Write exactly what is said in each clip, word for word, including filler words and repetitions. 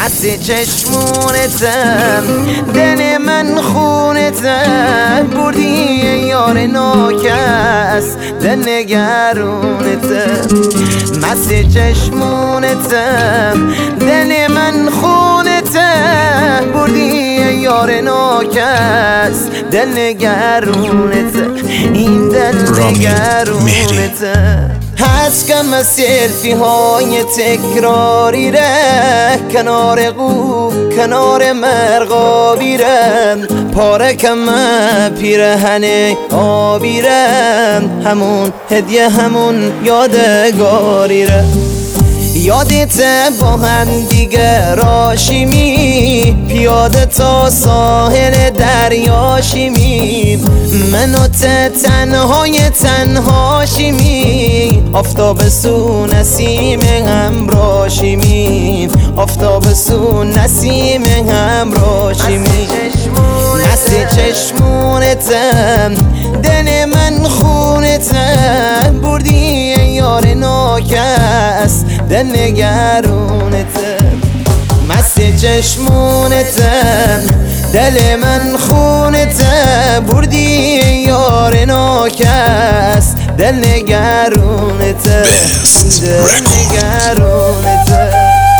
مست چشمونتم، دل من خونتم، بردی یار ناکس دل نگرونتم. مست چشمونتم، دل من خونتم، بردی یار ناکس دل نگرونتم، این دل نگرونتم. هست کم از سلفی های تکراری ره، کنار قو کنار مرغابی رم، پاره کم پیرهن آبی رم، همون هدیه همون یادگاری ره. یادت با هم دیگه راشیمی، پیاده تا ساحل دریاشیمی، من و تنهای تنهاشیمی، آفتاب سو نسیم همراشیمی، آفتاب سو نسیم همراشیمی. مست چشمونتم، دل من خونتم، بردی یار ناکس دل نگرونتم. مست چشمونتم، دل من خونتم، بردی یار ناکس دل نگرونتم، دل نگرونتم.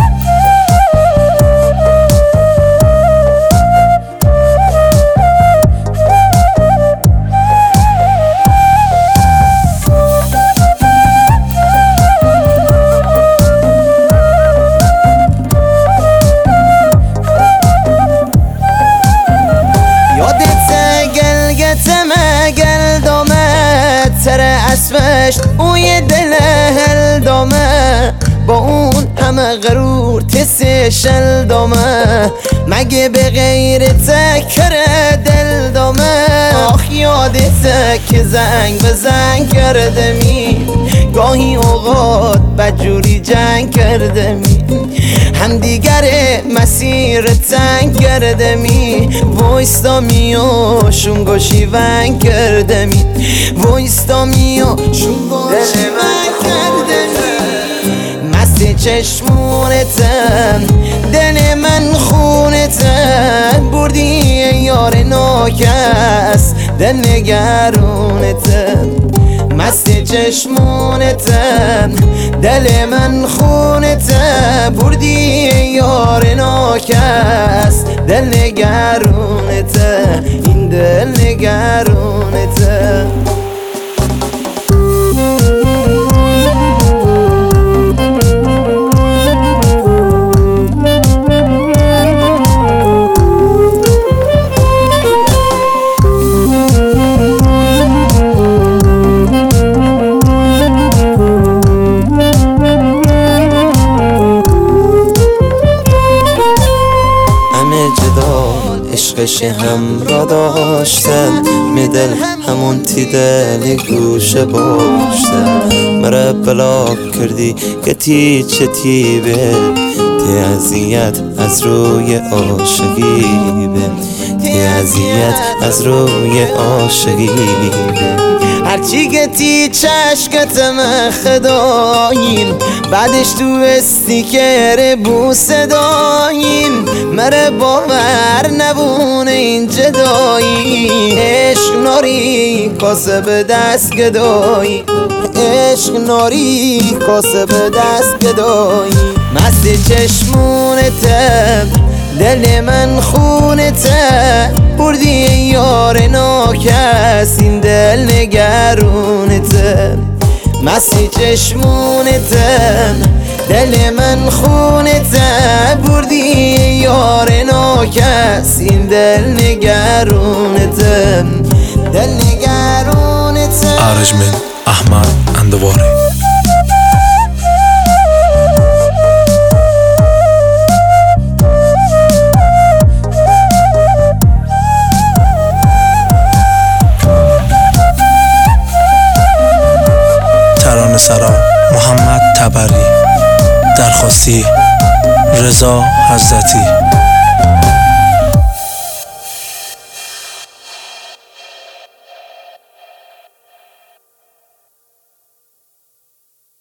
سر اسمش اوی دل هل دامه، با اون همه غرور تسه شل دامه، مگه به غیر تکر دل دامه. آخ یادته که زنگ به زنگ کردمی، گاهی اوقات بدجوری جنگ کردمی، هم دیگر مسیر تنگ کردمی، وایستامی و شونگو شیون کردمی، وایستامی و شونگو شیون کردمی. مست چشمونتم، دل من خونتم، بردی یار ناکس دل نگرونتم. مست چشمونتم، دل من خونتم، بردی یار ناکس دل نگرونتم، این دل نگرونتم. عشقش هم را داشتم، میدل همون تی دل گوشه باشتم، مرا بلاک کردی که تی چه تی به تی اذیت از روی عاشقی به تی اذیت از روی عاشقی به. هرچی گتی چشکتم خداین، بعدش تو استیکر بوسه داین، مره باور نبونه این جدایی، عشق ناری کاسه به دست گدایی، عشق ناری کاسه به دست گدایی. مست چشمونتم، دل من خونتم، بردی یار ناکس این دل نگرونتم. مست چشمونتم، دل من خونتم، بردی یار ناکس این دل نگرونتم، دل نگرونتم. ارجمند احمد اندواری. ترانه‌سرا محمد تبری، درخواستی رضا حضرتی.